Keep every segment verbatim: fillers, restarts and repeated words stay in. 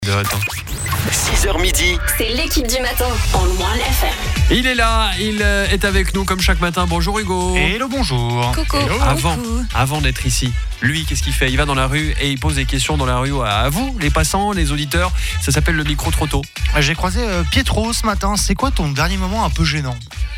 De attends. six heures midi. C'est l'équipe du matin en Louan F M. Il est là, il est avec nous comme chaque matin. Bonjour Hugo. Hello, bonjour. Coucou. Avant, avant d'être ici, lui, qu'est-ce qu'il fait? Il va dans la rue et il pose des questions dans la rue à vous, les passants, les auditeurs. Ça s'appelle le micro-trotto. J'ai croisé euh, Pietro ce matin. C'est quoi ton dernier moment un peu gênant?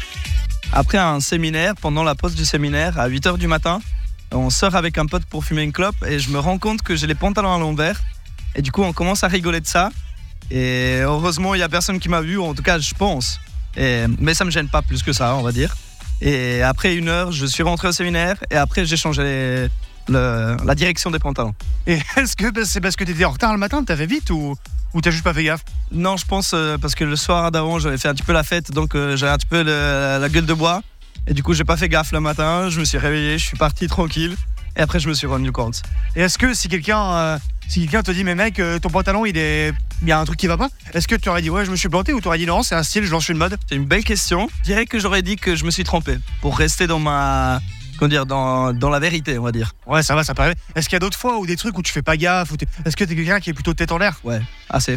Après un séminaire, pendant la pause du séminaire, à huit heures du matin, on sort avec un pote pour fumer une clope et je me rends compte que j'ai les pantalons à l'envers. Et du coup, on commence à rigoler de ça. Et heureusement, il n'y a personne qui m'a vu, en tout cas, je pense. Et, mais ça ne me gêne pas plus que ça, on va dire. Et après une heure, je suis rentré au séminaire et après, j'ai changé les, le, la direction des pantalons. Et est-ce que c'est parce que t'étais en retard le matin, t'as fait vite ou, ou t'as juste pas fait gaffe? Non, je pense euh, parce que le soir d'avant, j'avais fait un petit peu la fête, donc euh, j'avais un petit peu le, la gueule de bois. Et du coup, j'ai pas fait gaffe le matin, je me suis réveillé, je suis parti tranquille. Et après, je me suis rendu compte. Et est-ce que si quelqu'un euh, si quelqu'un te dit, mais mec, euh, ton pantalon, il est, il y a un truc qui va pas, est-ce que tu aurais dit, ouais, je me suis planté, ou tu aurais dit, non, c'est un style, je lance une mode? C'est une belle question. Je dirais que j'aurais dit que je me suis trompé pour rester dans ma, comment dire, dans, dans la vérité, on va dire. Ouais, ça va, ça paraît. Est-ce qu'il y a d'autres fois ou des trucs où tu fais pas gaffe ou t'es... Est-ce que t'es quelqu'un qui est plutôt tête en l'air? Ouais, assez.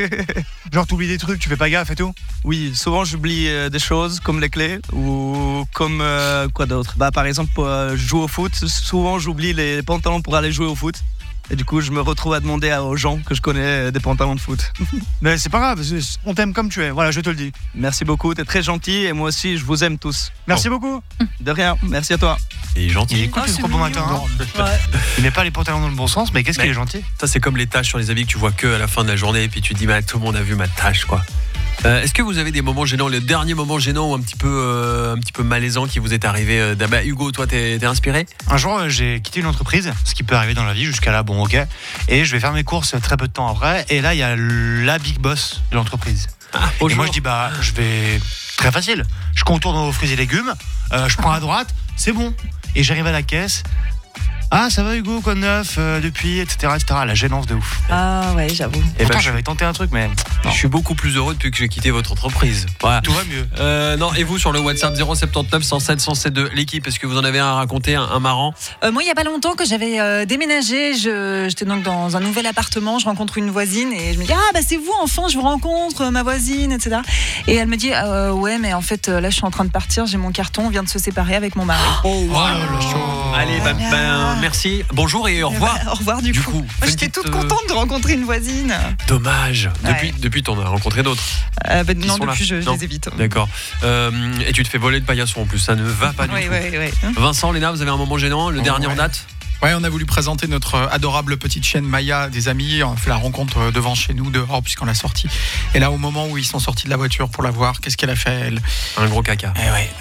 Genre, t'oublies des trucs, tu fais pas gaffe et tout? Oui, souvent j'oublie euh, des choses comme les clés ou comme euh, quoi d'autre. Bah, par exemple, pour, euh, je joue au foot. Souvent, j'oublie les pantalons pour aller jouer au foot. Et du coup, je me retrouve à demander à- aux gens que je connais euh, des pantalons de foot. Mais c'est pas grave, c'est- on t'aime comme tu es, voilà, je te le dis. Merci beaucoup, t'es très gentil et moi aussi, je vous aime tous. Merci beaucoup. De rien, merci à toi. Il est gentil. Il est cool, Ah, ce c'est trop bon mignon. matin. Hein. Il met pas les pantalons dans le bon sens, mais qu'est-ce Mais- qu'il est gentil. Ça, c'est comme les taches sur les habits que tu vois que à la fin de la journée. Et puis tu te dis, bah, tout le monde a vu ma tache, quoi. Euh, est-ce que vous avez des moments gênants, le dernier moment gênant ou un petit peu, euh, un petit peu malaisant qui vous est arrivé euh, d'ab- bah, Hugo, toi, t'es, t'es inspiré? Un jour, euh, j'ai quitté une entreprise, ce qui peut arriver dans la vie, jusqu'à là, bon, ok. Et je vais faire mes courses très peu de temps après. Et là, il y a la big boss de l'entreprise. Et moi, je dis, bah, je vais. Très facile. Je contourne aux fruits et légumes, euh, je prends à droite, c'est bon. Et j'arrive à la caisse. Ah, ça va, Hugo, quoi de neuf euh, depuis, et cetera, et cetera. La gênance de ouf. Ah ouais, j'avoue. Eh ben, Pourtant, je, j'avais tenté un truc, mais. je suis beaucoup plus heureux depuis que j'ai quitté votre entreprise. Voilà. Tout va mieux. Euh, non, et vous sur le WhatsApp zéro sept neuf cent sept cent sept deux, l'équipe, est-ce que vous en avez un à raconter, un, un marrant? Euh, moi, il y a pas longtemps que j'avais euh, déménagé, je, j'étais donc dans un nouvel appartement, je rencontre une voisine et je me dis ah bah c'est vous enfin, je vous rencontre, ma voisine, et cetera. Et elle me dit euh, ouais mais en fait là je suis en train de partir, j'ai mon carton, on vient de se séparer avec mon mari. Oh, Oh là là, chaud. Allez, bah, Voilà. ben, merci, bonjour et au revoir. Bah, au revoir du, Du coup. coup, Moi, fais une j'étais petite, toute euh, contente de rencontrer une voisine. Dommage. Depuis, Ouais. depuis t'en as rencontré d'autres. Euh, bah, Qui non sont là. depuis je, je Non. les évite. D'accord. Euh, et tu te fais voler de paillasson en plus, ça ne va pas du Oui tout. oui oui. Vincent, Léna, vous avez un moment gênant, le Oh, dernier ouais. en date? Ouais, on a voulu présenter notre euh, adorable petite chienne Maya des amis. On a fait la rencontre euh, devant chez nous, dehors, puisqu'on l'a sortie. Et là, au moment où ils sont sortis de la voiture pour la voir, qu'est-ce qu'elle a fait, elle? Un gros caca. Eh ouais.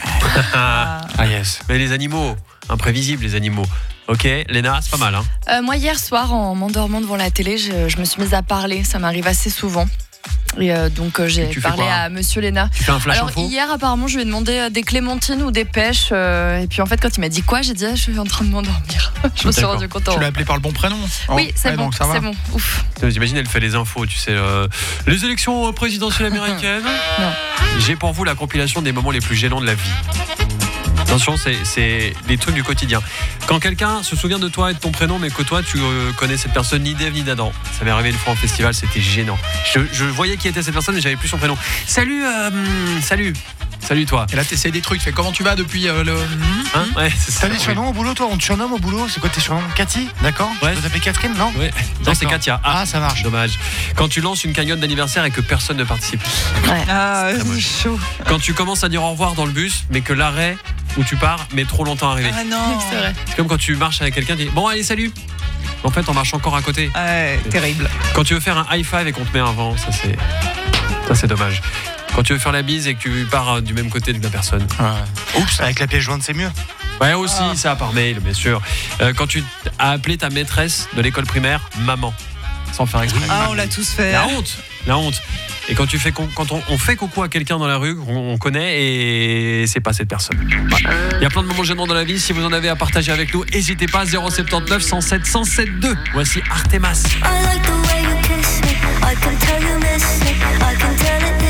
Ah. Ah, yes. Mais les animaux, imprévisibles les animaux. Ok, Léna, c'est pas mal, hein. Euh, moi, hier soir, en m'endormant devant la télé, je, je me suis mise à parler. Ça m'arrive assez souvent. Et euh, donc, euh, j'ai Tu fais parlé quoi à Monsieur Léna. Tu fais un flash Alors, info? hier, apparemment, je lui ai demandé euh, des clémentines ou des pêches. euh, et puis, en fait, quand il m'a dit quoi, j'ai dit, ah, je suis en train de m'endormir. je me suis D'accord. rendu compte. Tu en- l'as appelé par le bon prénom? Oh, Oui, c'est ouais, bon, donc ça va. c'est bon. Ouf. J'imagine, elle fait les infos, tu sais. euh, les élections euh, présidentielles américaines. Non. J'ai pour vous la compilation des moments les plus gênants de la vie. Attention, c'est, c'est des trucs du quotidien. Quand quelqu'un se souvient de toi et de ton prénom, mais que toi, tu euh, connais cette personne ni d'Ève ni d'Adam. Ça m'est arrivé une fois en festival, c'était gênant. Je, je voyais qui était cette personne, mais j'avais plus son prénom. Salut, euh, salut, salut toi. Et là, t'essayes des trucs. Tu fais comment tu vas depuis euh, le. Hein ouais, c'est ça. T'as des surnoms au boulot, toi? On te surnomme au boulot? C'est quoi tes surnoms? Cathy? D'accord? Ouais. Tu peux t'appeler Catherine, non? Ouais. Non, c'est D'accord. Katia. Ah, Ah, ça marche. dommage. Quand tu lances une cagnotte d'anniversaire et que personne ne participe. Ah, très c'est moche. chaud. Quand tu commences à dire au revoir dans le bus, mais que l'arrêt où tu pars met trop longtemps à arriver. Ah non. C'est vrai. C'est comme quand tu marches avec quelqu'un, tu dis bon allez salut. En fait on marche encore à côté. Ouais, terrible. Quand tu veux faire un high five et qu'on te met un vent, ça c'est ça c'est dommage. Quand tu veux faire la bise et que tu pars du même côté de la personne. Ouais. Oups, avec la pièce jointe, c'est mieux. Ouais aussi Ah. ça par mail bien sûr. Euh, quand tu as appelé ta maîtresse de l'école primaire maman sans faire exprès. Ah, on l'a tous fait. La honte, la honte. Et quand tu fais con- quand on, on fait coucou à quelqu'un dans la rue, on, on connaît et c'est pas cette personne. Ouais. Il y a plein de moments gênants dans la vie. Si vous en avez à partager avec nous, n'hésitez pas. zéro sept neuf cent sept cent sept deux. Voici Artemas. I like the way you kiss me. I can tell you